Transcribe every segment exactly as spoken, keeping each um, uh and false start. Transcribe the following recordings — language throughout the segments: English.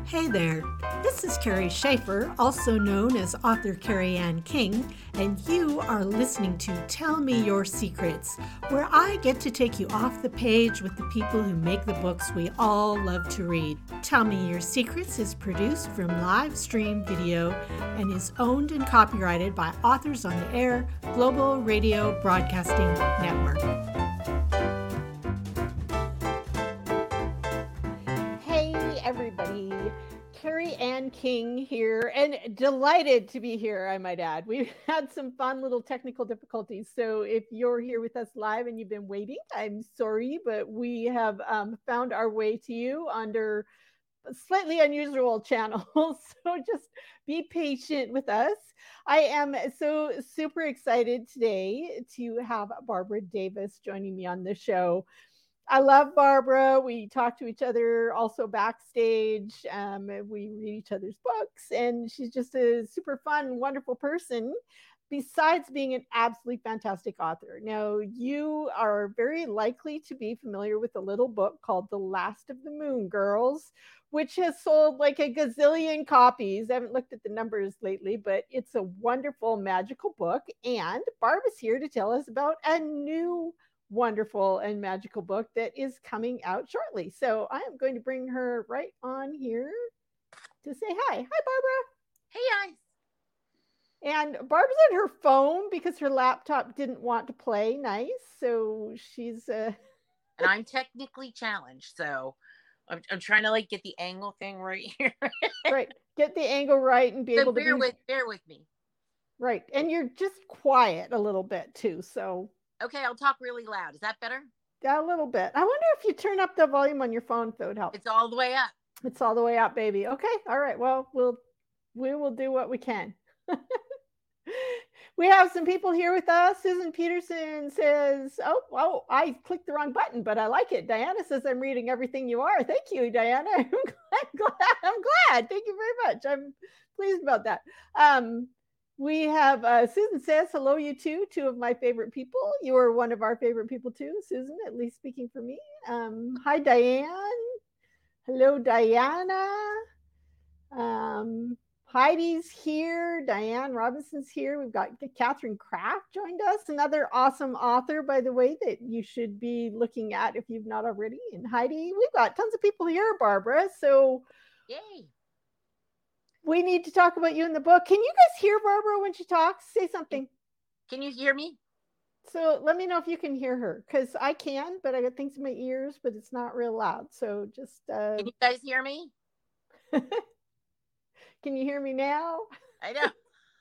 Hey there, this is Carrie Schaefer, also known as author Carrie Ann King, and you are listening to Tell Me Your Secrets, where I get to take you off the page with the people who make the books we all love to read. Tell Me Your Secrets is produced from live stream video and is owned and copyrighted by Authors on the Air Global Radio Broadcasting Network. Everybody, Carrie Ann King here, and delighted to be here, I might add. We've had some fun little technical difficulties, so if you're here with us live and you've been waiting, I'm sorry, but we have um, found our way to you under slightly unusual channels, so just be patient with us. I am so super excited today to have Barbara Davis joining me on the show. I love Barbara. We talk to each other also backstage. Um, we read each other's books, and she's just a super fun, wonderful person, besides being an absolutely fantastic author. Now, you are very likely to be familiar with a little book called The Last of the Moon Girls, which has sold like a gazillion copies. I haven't looked at the numbers lately, but it's a wonderful, magical book. And Barbara's here to tell us about a new wonderful and magical book that is coming out shortly. So I am going to bring her right on here to say hi. Hi, Barbara. Hey, guys. And Barbara's on her phone because her laptop didn't want to play nice. So she's... Uh... and I'm technically challenged, so I'm, I'm trying to like get the angle thing right here. Right. Get the angle right and be so able bear to be... with, bear with me. Right. And you're just quiet a little bit too, so... Okay, I'll talk really loud. Is that better? Yeah, a little bit. I wonder if you turn up the volume on your phone, if it would help. It's all the way up. It's all the way up, baby. Okay. All right. Well, we'll we will do what we can. We have some people here with us. Susan Peterson says, oh, oh, I clicked the wrong button, but I like it. Diana says, I'm reading everything you are. Thank you, Diana. I'm glad. I'm glad. Thank you very much. I'm pleased about that. Um, We have uh, Susan says, hello, you two, two of my favorite people. You are one of our favorite people too, Susan, at least speaking for me. Um, hi, Diane. Hello, Diana. Um, Heidi's here. Diane Robinson's here. We've got Catherine Kraft joined us, another awesome author, by the way, that you should be looking at if you've not already. And Heidi, we've got tons of people here, Barbara. So, yay. We need to talk about you in the book. Can you guys hear Barbara when she talks? Say something. Can you hear me? So let me know if you can hear her, because I can, but I got things in my ears, but it's not real loud. So just... Uh... Can you guys hear me? Can you hear me now? I know.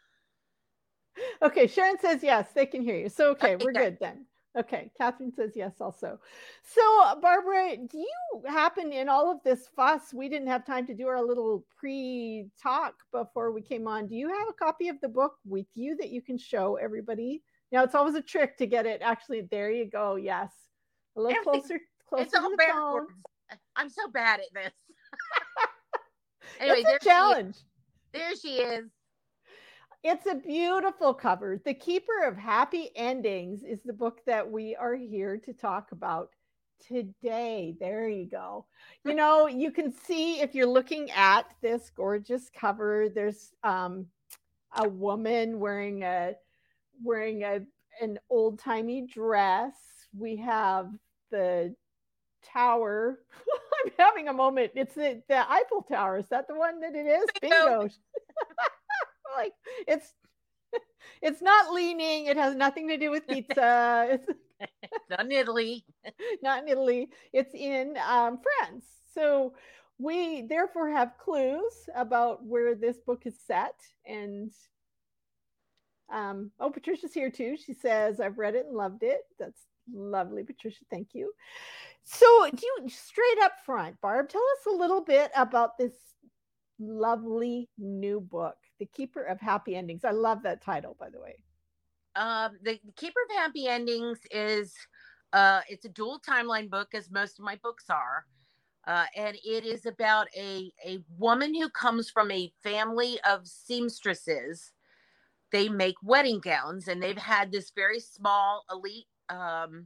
Okay, Sharon says yes, they can hear you. So, okay, okay we're good. good then. Okay, Catherine says yes also. So, Barbara, do you happen in all of this fuss, we didn't have time to do our little pre-talk before we came on. Do you have a copy of the book with you that you can show everybody? Now, it's always a trick to get it. Actually, there you go. Yes. A little closer, closer it's all to the phone. I'm so bad at this. Anyway, it's a challenge. She there she is. It's a beautiful cover. The Keeper of Happy Endings is the book that we are here to talk about today. There you go. You know, you can see if you're looking at this gorgeous cover, there's um, a woman wearing a wearing a an old-timey dress. We have the tower. I'm having a moment. It's the, the Eiffel Tower. Is that the one that it is? Bingo. Bingo. Like it's it's not leaning. It has nothing to do with pizza. It's not in Italy. Not in Italy. It's in um, France. So we therefore have clues about where this book is set. And um, oh, Patricia's here too. She says, I've read it and loved it. That's lovely, Patricia. Thank you. So do you straight up front, Barb, tell us a little bit about this lovely new book, The Keeper of Happy Endings. I love that title, by the way. Um, the, the Keeper of Happy Endings is uh, it's a dual timeline book, as most of my books are, uh, and it is about a a woman who comes from a family of seamstresses. They make wedding gowns, and they've had this very small elite um,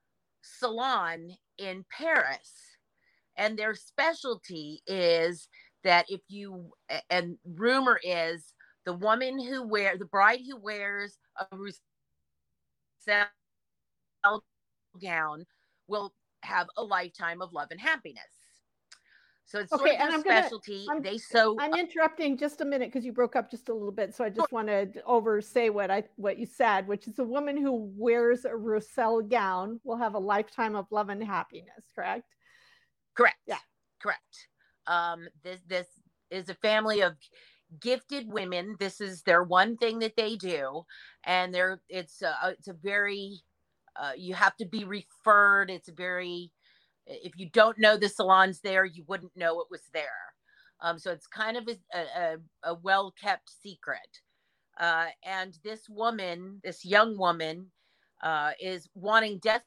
salon in Paris. And their specialty is that if you, and rumor is the woman who wear the bride who wears a Roussel gown will have a lifetime of love and happiness. So it's sort Okay, of their and I'm gonna specialty. I'm They sew. I'm interrupting just a minute because you broke up just a little bit. So I just want to over say what I what you said, which is a woman who wears a Roussel gown will have a lifetime of love and happiness, correct? Correct. Yeah. Correct. Um, this this is a family of gifted women. This is their one thing that they do, and they're it's a, it's a very uh, you have to be referred. It's a very, if you don't know the salons there, you wouldn't know it was there. Um, so it's kind of a, a, a well-kept secret. Uh, and this woman, this young woman, uh, is wanting desperately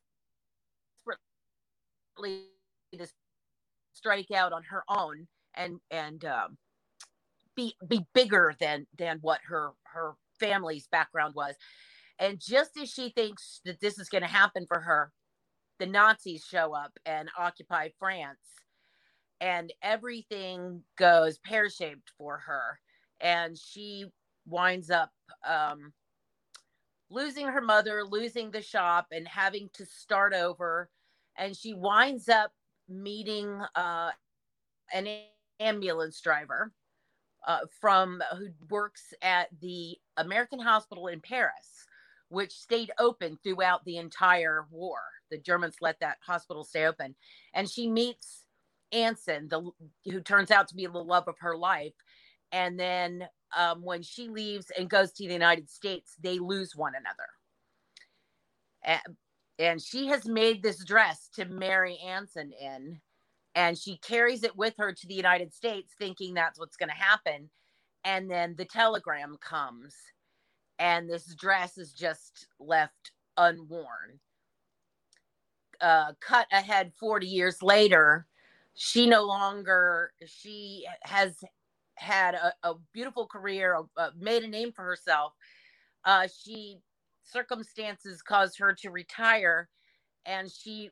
to strike out on her own and and um, be be bigger than than what her her family's background was. And just as she thinks that this is going to happen for her, the Nazis show up and occupy France, and everything goes pear-shaped for her, and she winds up um, losing her mother, losing the shop, and having to start over. And she winds up meeting uh, an ambulance driver uh, from who works at the American hospital in Paris, which stayed open throughout the entire war. The Germans let that hospital stay open. And she meets Anson, the, who turns out to be the love of her life. And then um, when she leaves and goes to the United States, they lose one another. And, and she has made this dress to marry Anson in. And she carries it with her to the United States, thinking that's what's going to happen. And then the telegram comes, and this dress is just left unworn. Uh, cut ahead forty years later, she no longer, she has had a, a beautiful career, uh, made a name for herself. Uh, she, circumstances caused her to retire, and she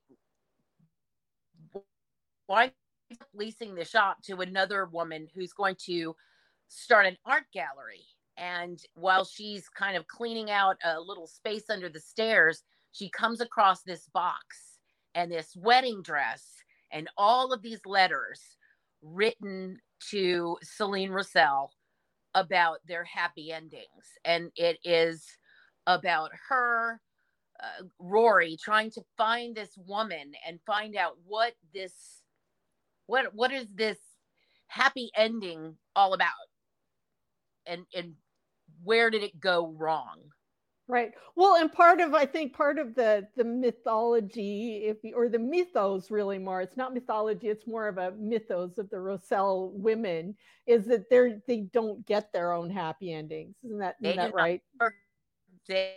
winds up leasing the shop to another woman who's going to start an art gallery. And while she's kind of cleaning out a little space under the stairs, she comes across this box and this wedding dress and all of these letters written to Celine Roussel about their happy endings. And it is about her, uh, Rory, trying to find this woman and find out what this, what, what is this happy ending all about? And, and where did it go wrong? Right. Well, and part of, I think part of the the mythology, if you, or the mythos really more, it's not mythology, it's more of a mythos of the Roussel women, is that they're they don't get their own happy endings. Isn't that isn't They that right? Not, they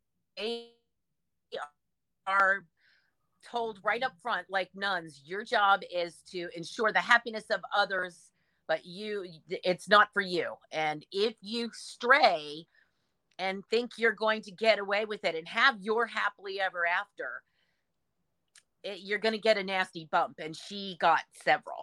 are told right up front, like nuns, your job is to ensure the happiness of others, but you, it's not for you. And if you stray and think you're going to get away with it and have your happily ever after, it, you're going to get a nasty bump. And she got several.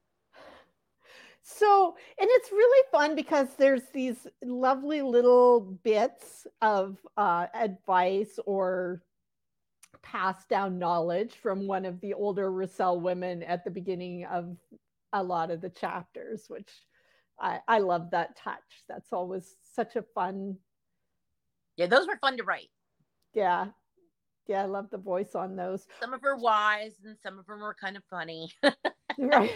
So, and it's really fun because there's these lovely little bits of uh, advice or passed down knowledge from one of the older Roussel women at the beginning of a lot of the chapters, which I, I love that touch. That's always such a fun. Yeah, those were fun to write. Yeah. Yeah, I love the voice on those. Some of them are wise and some of them were kind of funny. Right.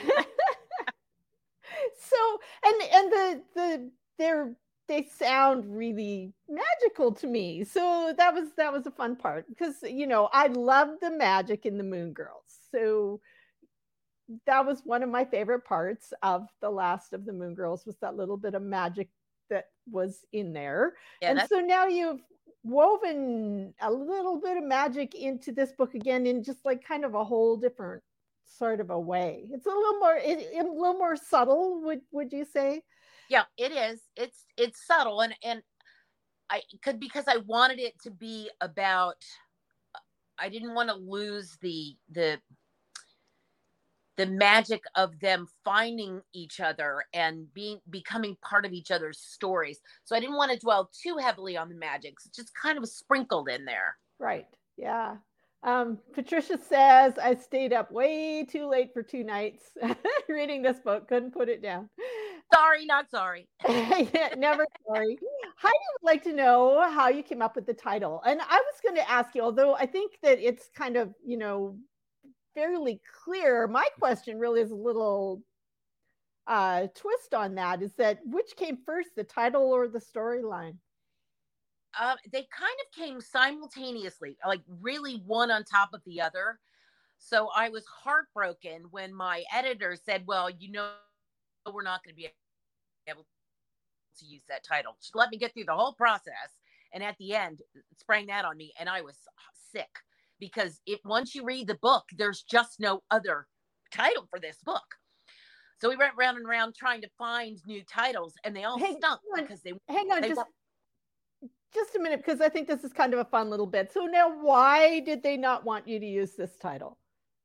So, and and the the they're they sound really magical to me. So that was that was a fun part because you know, I love the magic in the Moon Girls. So that was one of my favorite parts of the last of the Moon Girls, was that little bit of magic that was in there. Yeah, and so now you've woven a little bit of magic into this book again in just like kind of a whole different sort of a way. It's a little more it, a little more subtle, would would you say? Yeah, it is. It's it's subtle, and and I could, because I wanted it to be about, I didn't want to lose the the the magic of them finding each other and being becoming part of each other's stories. So I didn't want to dwell too heavily on the magic. It's just kind of sprinkled in there. Right. Yeah. Um, Patricia says, I stayed up way too late for two nights reading this book. Couldn't put it down. Sorry, not sorry. Yeah, never sorry. Heidi would like to know how you came up with the title. And I was going to ask you, although I think that it's kind of, you know, fairly clear. My question really is a little uh, twist on that, is that which came first, the title or the storyline? Uh, they kind of came simultaneously, like really one on top of the other. So I was heartbroken when my editor said, well, you know, we're not going to be able to use that title. She let me get through the whole process. And at the end, sprang that on me. And I was sick because it, once you read the book, there's just no other title for this book. So we went round and round trying to find new titles, and they all hang stunk on, because they hang on they just were, just a minute, because I think this is kind of a fun little bit. So now, why did they not want you to use this title?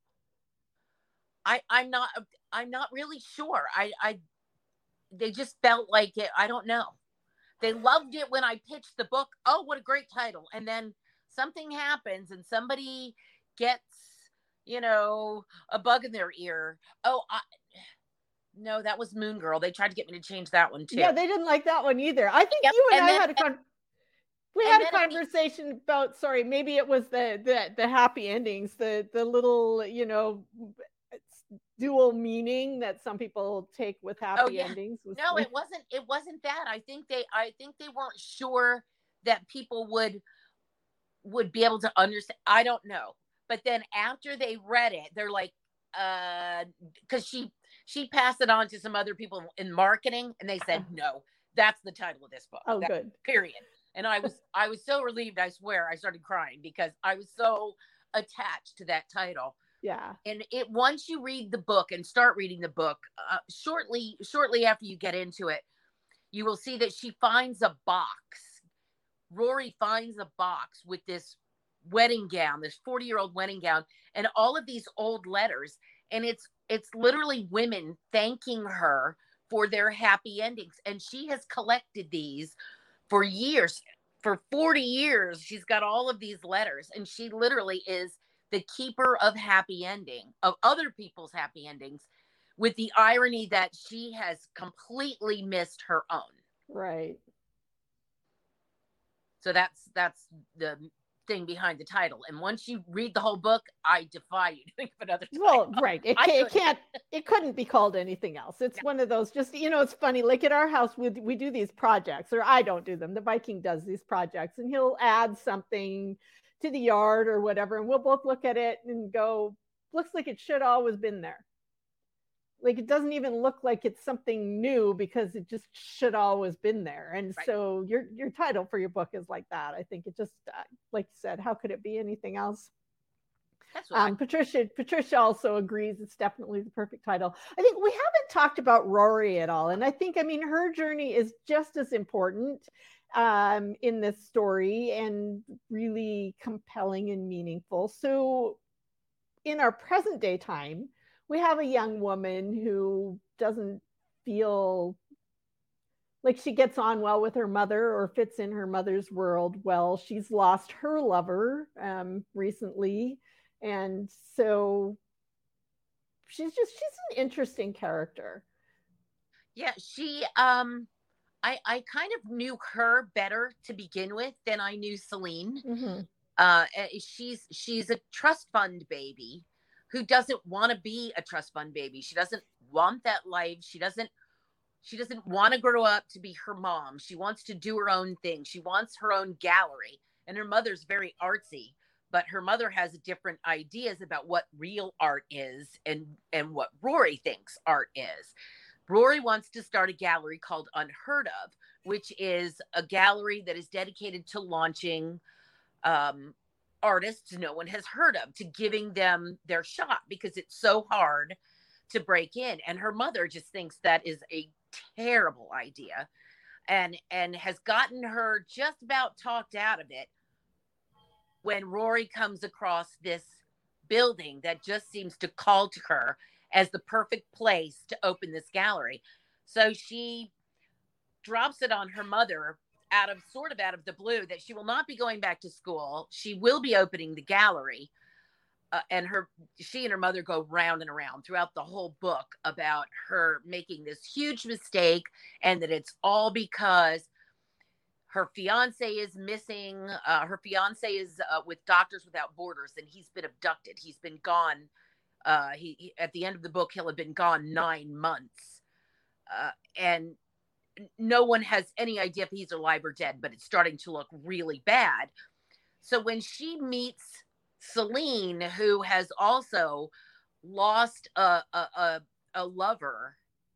I I'm not I'm not really sure. I I they just felt like it. I don't know. They loved it when I pitched the book. Oh, what a great title! And then something happens, and somebody gets, you know, a bug in their ear. Oh, I, no, that was Moon Girl. They tried to get me to change that one too. Yeah, they didn't like that one either. I think Yep. you and, and I then, had a con- we had a conversation it, about. Sorry, maybe it was the the the happy endings, the the little, you know, dual meaning that some people take with happy oh, yeah. endings. No, it wasn't. It wasn't that. I think they. I think they weren't sure that people would would be able to understand. I don't know. But then after they read it, they're like, uh, because she she passed it on to some other people in marketing, and they said, no, that's the title of this book. Oh, that's, good. Period. And I was I was so relieved. I swear, I started crying because I was so attached to that title. Yeah. And it once you read the book and start reading the book, uh, shortly shortly after you get into it, you will see that she finds a box. Rory finds a box with this wedding gown, this forty-year-old wedding gown, and all of these old letters. And it's it's literally women thanking her for their happy endings. And she has collected these for years. For forty years, she's got all of these letters. And she literally is the keeper of happy ending, of other people's happy endings, with the irony that she has completely missed her own. Right. So that's that's the thing behind the title. And once you read the whole book, I defy you to think of another title. Well, right. It, can, it can't, it couldn't be called anything else. It's yeah. one of those, just, you know, it's funny. Like at our house, we, we do these projects, or I don't do them. The Viking does these projects, and he'll add something to the yard or whatever. And we'll both look at it and go, looks like it should always been there. Like it doesn't even look like it's something new because it just should always been there. And right. so your your title for your book is like that. I think it just, uh, like you said, how could it be anything else? That's what um, I- Patricia Patricia also agrees it's definitely the perfect title. I think we haven't talked about Rory at all, and I think I mean her journey is just as important um, in this story and really compelling and meaningful. So, in our present day time, we have a young woman who doesn't feel like she gets on well with her mother or fits in her mother's world well. She's lost her lover um, recently. And so she's just, she's an interesting character. Yeah, she, um, I, I kind of knew her better to begin with than I knew Celine. Mm-hmm. Uh, she's, she's a trust fund baby who doesn't want to be a trust fund baby. She doesn't want that life. She doesn't, she doesn't want to grow up to be her mom. She wants to do her own thing. She wants her own gallery. And her mother's very artsy, but her mother has different ideas about what real art is and, and what Rory thinks art is. Rory wants to start a gallery called Unheard Of, which is a gallery that is dedicated to launching um, artists no one has heard of, to giving them their shot because it's so hard to break in. And her mother just thinks that is a terrible idea and and has gotten her just about talked out of it when Rory comes across this building that just seems to call to her as the perfect place to open this gallery. So she drops it on her mother out of sort of out of the blue that she will not be going back to school. She will be opening the gallery. Uh, and her, she and her mother go round and around throughout the whole book about her making this huge mistake, and that it's all because her fiance is missing. Uh, her fiance is uh, with Doctors Without Borders, and he's been abducted. He's been gone. Uh, he, he at the end of the book, he'll have been gone nine months, uh, and no one has any idea if he's alive or dead. But it's starting to look really bad. So when she meets Celine, who has also lost a a, a, a lover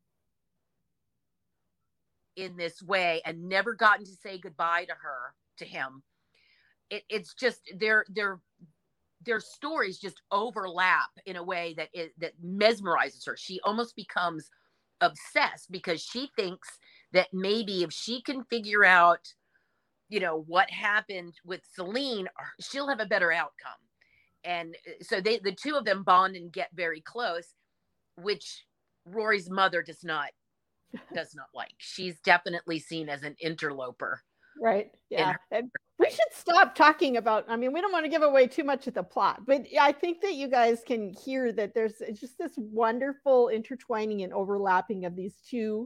in this way and never gotten to say goodbye to her, to him. It, it's just their their their stories just overlap in a way that it, that mesmerizes her. She almost becomes obsessed because she thinks that maybe if she can figure out, you know, what happened with Celine, she'll have a better outcome. And so they, the two of them bond and get very close, which Rory's mother does not does not like. She's definitely seen as an interloper. Right. Yeah. And we should stop talking about, I mean, we don't want to give away too much of the plot, but I think that you guys can hear that there's just this wonderful intertwining and overlapping of these two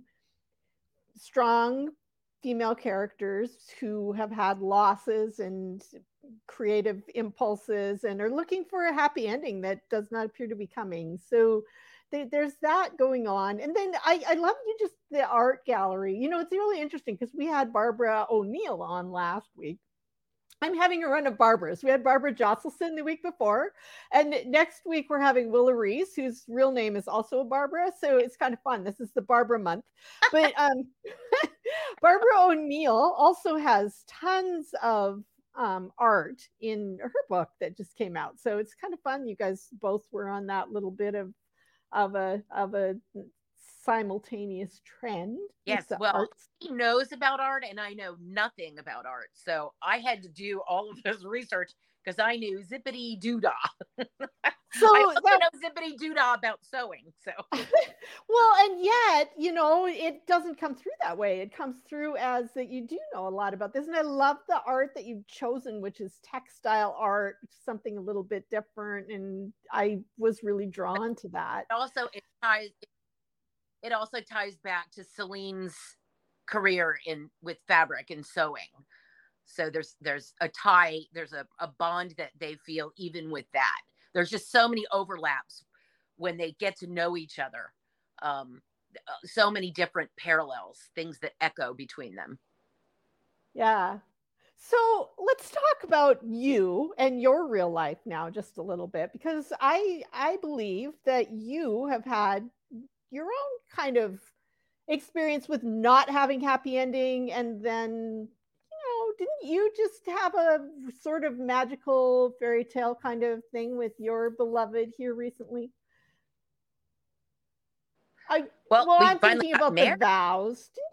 strong female characters who have had losses and creative impulses and are looking for a happy ending that does not appear to be coming. So they, there's that going on. And then I, I love you just the art gallery. You know, it's really interesting because we had Barbara O'Neill on last week. I'm having a run of Barbaras. We had Barbara Josselson the week before. And next week we're having Willa Reese, whose real name is also Barbara. So it's kind of fun. This is the Barbara month. But um, Barbara O'Neill also has tons of um, art in her book that just came out. So it's kind of fun. You guys both were on that little bit of of a of a simultaneous trend. Yes, well, arts. He knows about art and I know nothing about art. So I had to do all of this research because I knew zippity doodah. So I also that, know zippity doodah about sewing. So well, and yet, you know, it doesn't come through that way. It comes through as that you do know a lot about this. And I love the art that you've chosen, which is textile art, something a little bit different. And I was really drawn to that. Also, it ties it also ties back to Celine's career in with fabric and sewing. So there's there's a tie, there's a, a bond that they feel even with that. There's just so many overlaps when they get to know each other. Um, so many different parallels, things that echo between them. Yeah. So let's talk about you and your real life now just a little bit, because I I believe that you have had your own kind of experience with not having happy ending, and then, you know, didn't you just have a sort of magical fairy tale kind of thing with your beloved here recently? I well, well we I'm thinking about married. The vows. Didn't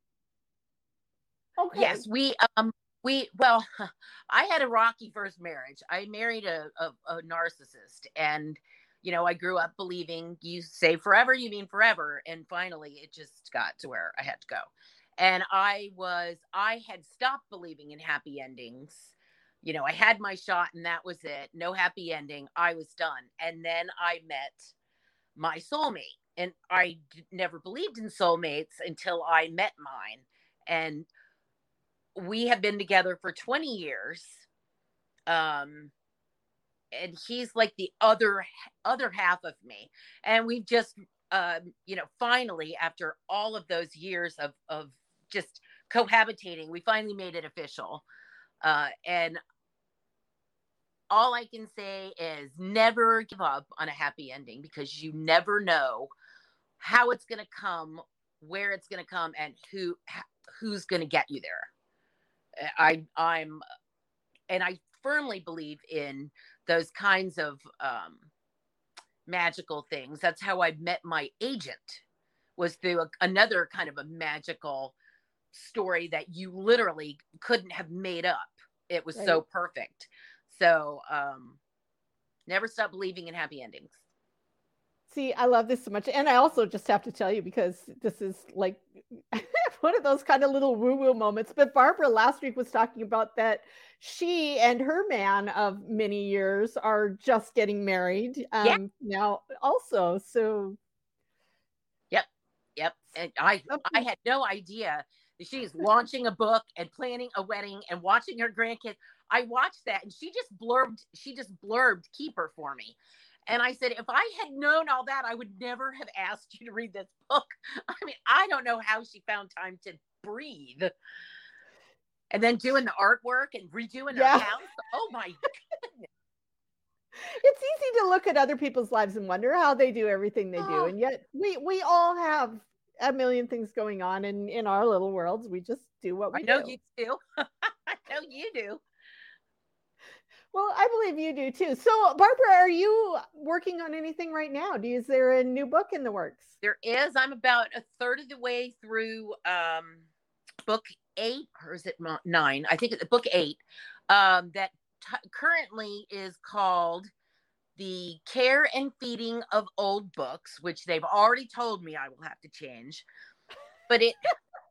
you? Okay. Yes, we um we well, I had a rocky first marriage. I married a, a, a narcissist, and you know, I grew up believing you say forever, you mean forever. And finally, it just got to where I had to go. And I was, I had stopped believing in happy endings. You know, I had my shot and that was it. No happy ending. I was done. And then I met my soulmate. And I d- never believed in soulmates until I met mine. And we have been together for twenty years. Um, and he's like the other other half of me, and we've just um you know finally, after all of those years of of just cohabitating, we finally made it official. Uh and all I can say is never give up on a happy ending, because you never know how it's going to come, where it's going to come, and who who's going to get you there. I I'm and I firmly believe in those kinds of um, magical things. That's how I met my agent, was through a, another kind of a magical story that you literally couldn't have made up. It was right. So perfect. So um, never stop believing in happy endings. See, I love this so much. And I also just have to tell you, because this is like one of those kind of little woo woo moments. But Barbara last week was talking about that she and her man of many years are just getting married Yeah. um, now, also. So, Yep. Yep. And I I something- had no idea that she's launching a book and planning a wedding and watching her grandkids. I watched that and she just blurbed, she just blurbed Keeper for me. And I said, if I had known all that, I would never have asked you to read this book. I mean, I don't know how she found time to breathe. And then doing the artwork and redoing yeah. her house. Oh my goodness. It's easy to look at other people's lives and wonder how they do everything they do. Oh, And yet we we all have a million things going on, and in our little worlds, we just do what I we know do. you do. I know you do. Well, I believe you do too. So, Barbara, are you working on anything right now? Do is there a new book in the works? There is. I'm about a third of the way through um, book eight, or is it nine? I think it's book eight. Um, that t- currently is called The Care and Feeding of Old Books, which they've already told me I will have to change. But it,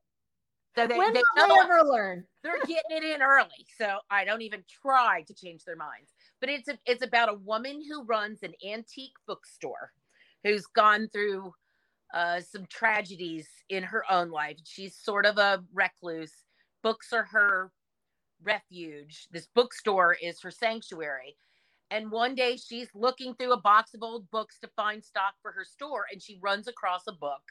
so they, When they will know they ever learn? they're getting it in early, so I don't even try to change their minds. But it's a, it's about a woman who runs an antique bookstore, who's gone through uh, some tragedies in her own life. She's sort of a recluse. Books are her refuge. This bookstore is her sanctuary. And one day she's looking through a box of old books to find stock for her store, and she runs across a book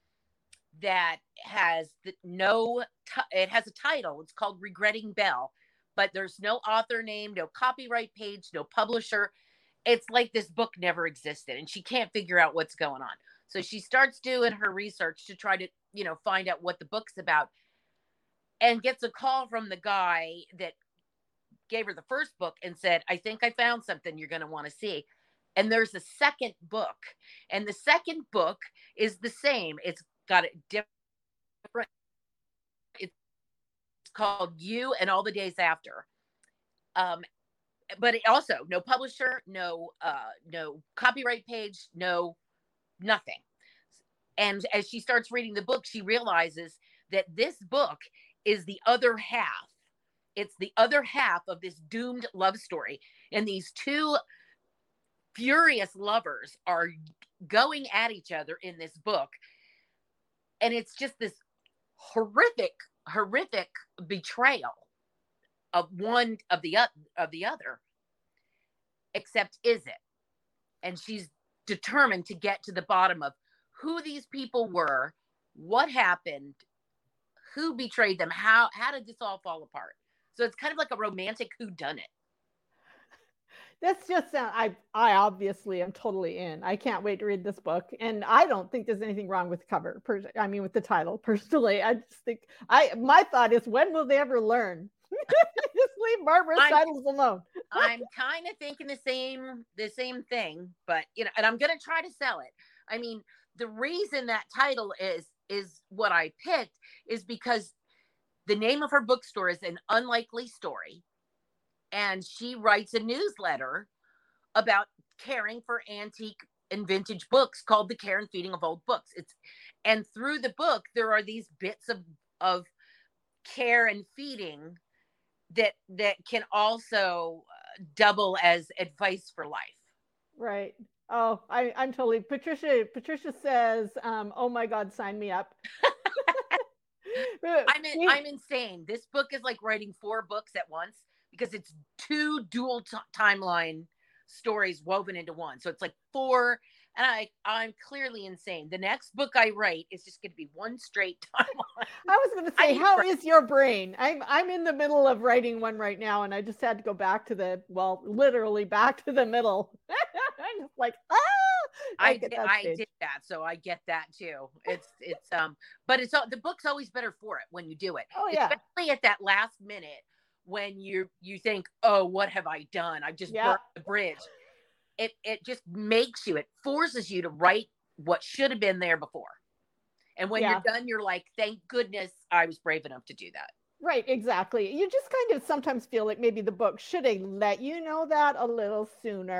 that has the, no, t- it has a title. It's called Regretting Belle, but there's no author name, no copyright page, no publisher. It's like this book never existed, and she can't figure out what's going on. So she starts doing her research to try to, you know, find out what the book's about, and gets a call from the guy that gave her the first book and said, I think I found something you're going to want to see. And there's a second book, and the second book is the same. It's got a different, it's called You and All the Days After. Um, but it also no publisher, no, uh, no copyright page, no nothing. And as she starts reading the book, she realizes that this book is the other half. It's the other half of this doomed love story. And these two furious lovers are going at each other in this book. And it's just this horrific, horrific betrayal of one of the, of the other. Except, is it? And she's determined to get to the bottom of who these people were, what happened, who betrayed them, how how did this all fall apart? So it's kind of like a romantic whodunit. That's just sound. I I obviously am totally in. I can't wait to read this book, and I don't think there's anything wrong with the cover. Per, I mean, with the title. Personally, I just think I my thought is, when will they ever learn? Just leave Barbara's I'm, titles alone. I'm kind of thinking the same the same thing, but you know, and I'm gonna try to sell it. I mean, the reason that title is is what I picked is because the name of her bookstore is An Unlikely Story, and she writes a newsletter about caring for antique and vintage books called The Care and Feeding of Old Books. It's and through the book there are these bits of of care and feeding that that can also double as advice for life. Right. Oh, I, I'm totally Patricia. Patricia says, um, "Oh my God, sign me up." I'm in, I'm insane. This book is like writing four books at once because it's two dual t- timeline stories woven into one. So it's like four, and I I'm clearly insane. The next book I write is just going to be one straight timeline. I was going to say, how write. is your brain? I'm I'm in the middle of writing one right now, and I just had to go back to the well, literally back to the middle. I'm just like, ah. I did, I did that, so I get that too. It's it's um, but it's the book's always better for it when you do it. Oh yeah, especially at that last minute when you you think, oh, what have I done? I just yeah. burned the bridge. It it just makes you, it forces you to write what should have been there before. And when yeah. you're done, you're like, thank goodness I was brave enough to do that. Right, exactly. You just kind of sometimes feel like maybe the book should have let you know that a little sooner.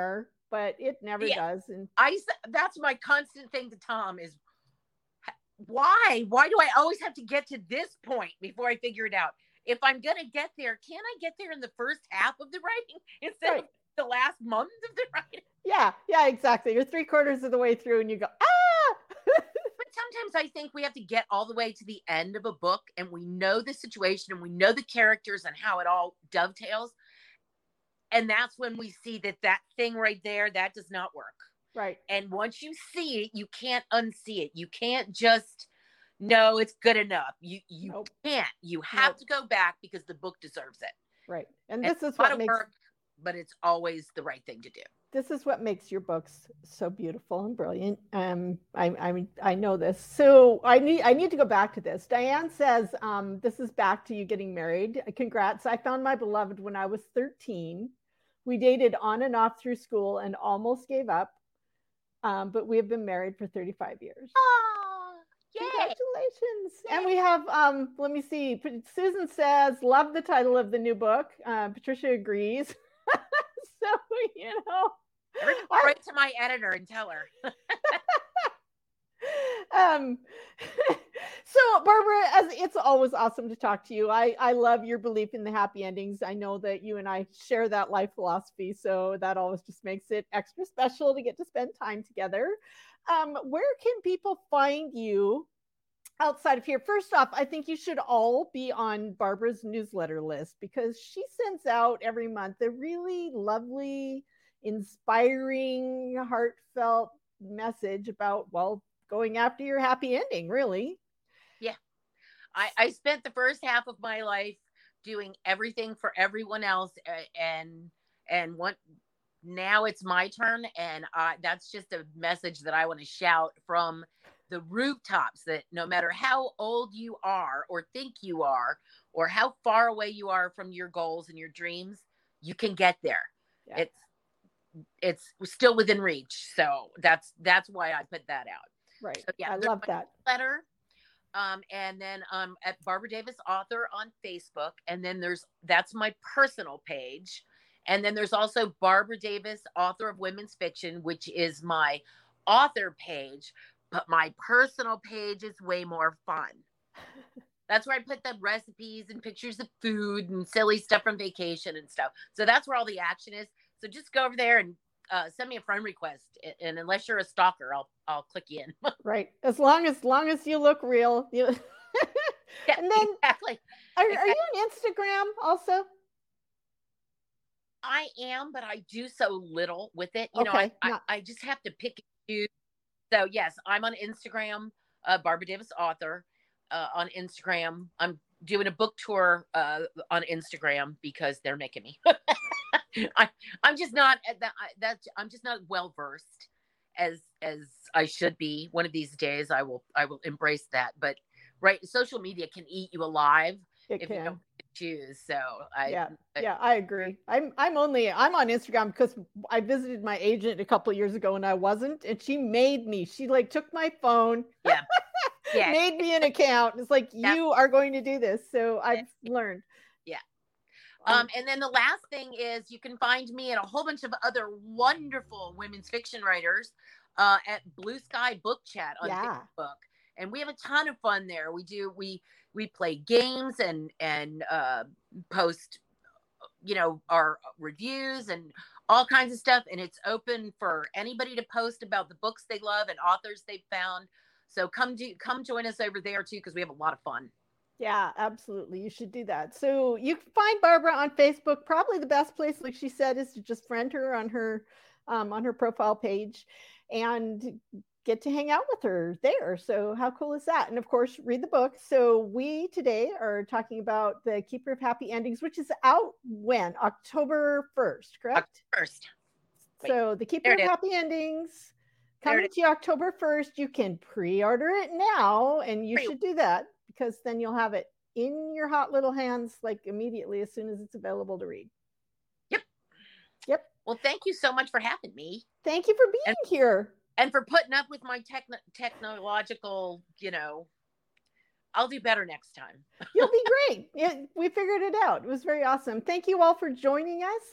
but it never Yeah. does. And I, that's my constant thing to Tom is, why? Why do I always have to get to this point before I figure it out? If I'm going to get there, can't I get there in the first half of the writing instead right. of the last month of the writing? Yeah, yeah, exactly. You're three quarters of the way through and you go, ah! But sometimes I think we have to get all the way to the end of a book and we know the situation and we know the characters and how it all dovetails. And that's when we see that that thing right there, that does not work. Right. And once you see it, you can't unsee it. You can't just, no, it's good enough. You you nope. can't. You have nope. to go back because the book deserves it. Right. And, and this is what makes work, but it's always the right thing to do. This is what makes your books so beautiful and brilliant. Um, I, I, I know this. So I need, I need to go back to this. Diane says, um, this is back to you getting married. Congrats. I found my beloved when I was thirteen. We dated on and off through school and almost gave up. Um, but we have been married for thirty-five years. Oh, yay. Congratulations. Yay. And we have, um, let me see. Susan says, love the title of the new book. Uh, Patricia agrees. So, you know, I write to my editor and tell her. um, so Barbara, as it's always awesome to talk to you. I, I love your belief in the happy endings. I know that you and I share that life philosophy. So that always just makes it extra special to get to spend time together. Um, where can people find you outside of here? First off, I think you should all be on Barbara's newsletter list because she sends out every month a really lovely, inspiring, heartfelt message about, well, going after your happy ending, really. Yeah. I, I spent the first half of my life doing everything for everyone else. And, and what now it's my turn. And I, that's just a message that I want to shout from the rooftops, that no matter how old you are or think you are, or how far away you are from your goals and your dreams, you can get there. Yeah. It's, it's still within reach. So that's, that's why I put that out. Right. So, yeah, I love that. Letter. Um, and then um, at Barbara Davis Author on Facebook. And then there's, that's my personal page. And then there's also Barbara Davis, Author of Women's Fiction, which is my author page. But my personal page is way more fun. That's where I put the recipes and pictures of food and silly stuff from vacation and stuff. So that's where all the action is. So just go over there and uh, send me a friend request. And unless you're a stalker, I'll I'll click you in. Right. As long as long as you look real. You... Yeah, and then exactly. Are, exactly. are you on Instagram also? I am, but I do so little with it. You okay, know, I, not... I I just have to pick and choose. So yes, I'm on Instagram, uh, Barbara Davis Author uh, on Instagram. I'm doing a book tour uh, on Instagram because they're making me. I, I'm just not that. That's I'm just not well versed as as I should be. One of these days, I will I will embrace that. But right, social media can eat you alive it if can. you don't choose. So I yeah I, yeah I agree. I'm I'm only I'm on Instagram because I visited my agent a couple of years ago and I wasn't, and she made me. She like took my phone. Yeah. Yeah. Made me an account. It's like, yeah. You are going to do this. So I've learned. Yeah. Um, and then the last thing is you can find me and a whole bunch of other wonderful women's fiction writers uh, at Blue Sky Book Chat on yeah. Facebook. And we have a ton of fun there. We do, we, we play games and, and uh, post, you know, our reviews and all kinds of stuff. And it's open for anybody to post about the books they love and authors they've found. So come do, come join us over there too, because we have a lot of fun. Yeah, absolutely. You should do that. So you can find Barbara on Facebook. Probably the best place, like she said, is to just friend her on her um, on her profile page and get to hang out with her there. So how cool is that? And of course, read the book. So we today are talking about The Keeper of Happy Endings, which is out when? October first, correct? October first. So The Keeper of Happy Endings, coming to you October first. You can pre-order it now, and you pre- should do that. Because then you'll have it in your hot little hands like immediately as soon as it's available to read. Yep. Yep. Well, thank you so much for having me. Thank you for being and, here. And for putting up with my techno- technological, you know, I'll do better next time. You'll be great. Yeah, we figured it out. It was very awesome. Thank you all for joining us.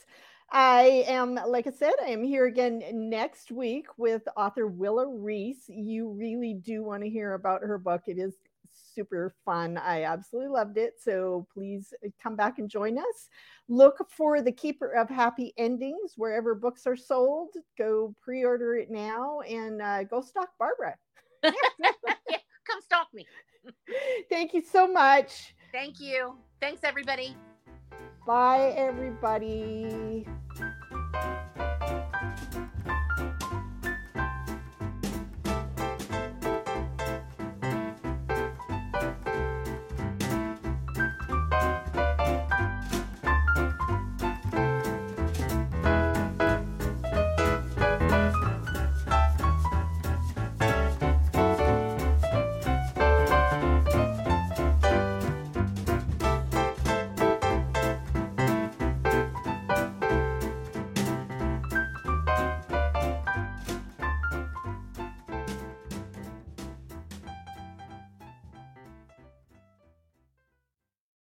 I am, like I said, I am here again next week with author Willa Reese. You really do want to hear about her book. It is super fun. I absolutely loved it. So please come back and join us. Look for The Keeper of Happy Endings wherever books are sold. Go pre order it now and uh, go stalk Barbara. Yeah, come stalk me. Thank you so much. Thank you. Thanks, everybody. Bye, everybody.